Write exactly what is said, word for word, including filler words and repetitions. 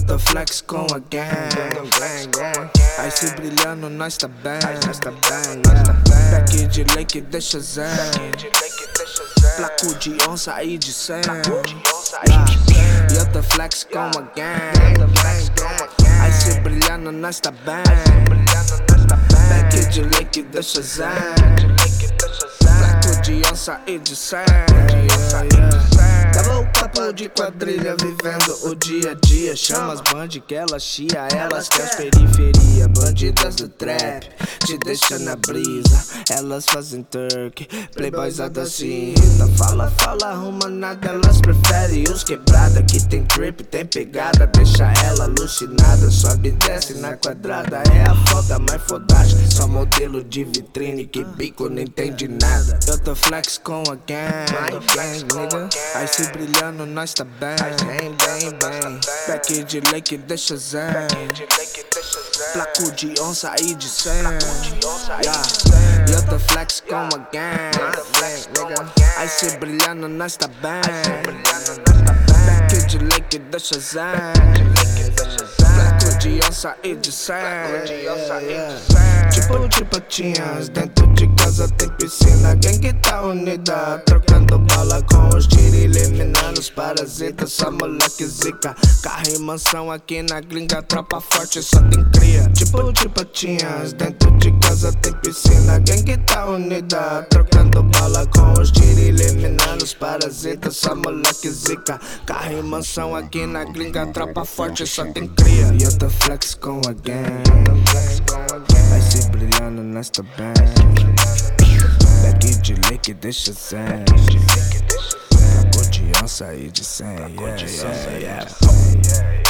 tô flex com a gang. Aí se brilhando nós tá bem. Back de lake deixa zen. Placo de onça aí de cem. E eu tô flex com a gang. Aí se brilhando nós tá bem. Back de lake deixa zen. Placo de onça aí de cem. Tava o papo de quadrilha vivendo o dia a dia. Chama as band que elas chia, elas que as periferia. Bandidas do trap, te deixa na brisa. Elas fazem turk, playboysada se irrita. Fala, fala, arruma nada, elas preferem os quebrada. Que tem drip, tem pegada, deixa ela alucinada. Sobe e desce na quadrada, é a foda mais fodástica. Só modelo de vitrine que bico não entende nada. Eu tô flex com a gang, gang, nigga. Aí se brilhando nós tá bem, bem, bem, bem. Back de lake deixa zen. Placo de onça aí de cem. Yeah. E eu tô flex com a gang, nigga. Aí se brilhando nós tá bem. Back de lake deixa zen. Placo de onça aí de cem. Tipo de patinhas, dentro de casa tem piscina. Gang tá unida, trocando bala com os tiros, eliminando os parasitas. Só moleque zica, carro e mansão aqui na gringa. Tropa forte só tem cria. Tipo de patinhas, dentro de casa tem piscina. Gang tá unida, trocando bala com os tiros, eliminando os parasitas. Só moleque zica, carro e mansão aqui na gringa. Tropa forte só tem cria. E eu tô flex com a gang. Aí se brilhando nós tá bem. Back de lake deixa zen. Placo de onça aí de cem. Yeah, yeah, yeah.